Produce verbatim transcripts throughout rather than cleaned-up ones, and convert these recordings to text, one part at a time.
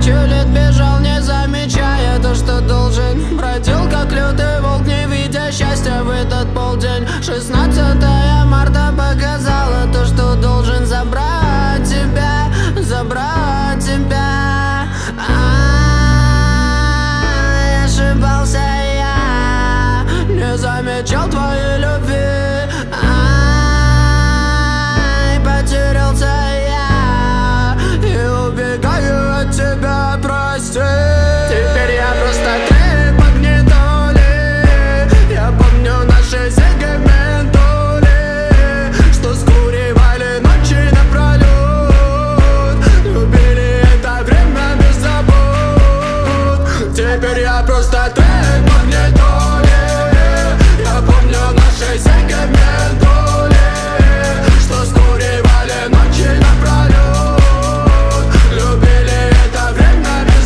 тысячу лет бежал, не замечая то, что должен. Бродил как лютый волк, не видя счастья в этот полдень. Шестнадцатое марта показала то, что должен забрать тебя, забрать тебя. А-а-а, ошибался я, не замечал твоей любви. А-а-а, потерялся я и убегаю от тебя, прости. Теперь я просто трек магнитоли. Я помню наши сегменты, что скуривали ночи напролет. Любили это время без забот. Теперь я просто трек магнитоли. Я помню наши сегменты, что скуривали ночи напролет. Любили это время без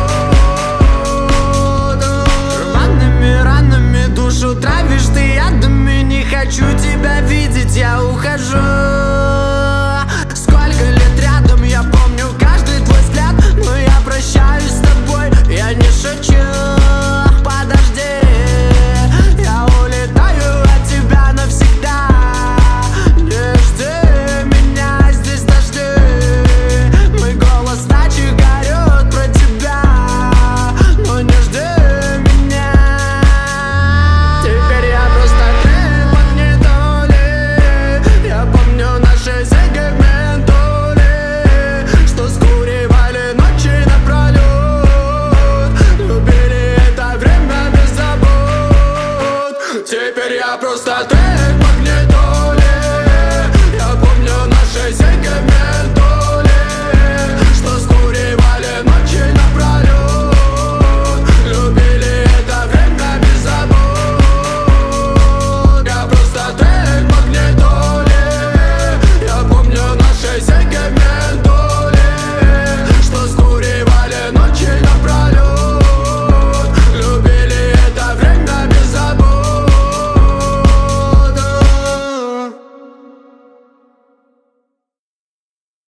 забот. Рваными ранами душу травишь ты ядами. Не хочу тебя видеть, я ухожу. Сколько лет рядом, я помню каждый твой взгляд. Но я прощаюсь с тобой, я не шучу. Подожди, я улетаю от тебя навсегда. Не жди меня, здесь дожди. Мой голос ночи горет про тебя, но не жди меня. Теперь я просто трек магнитоли. Я помню наши сегменты, что скуривали ночи напролет. Любили это время без забот. Теперь я просто трек.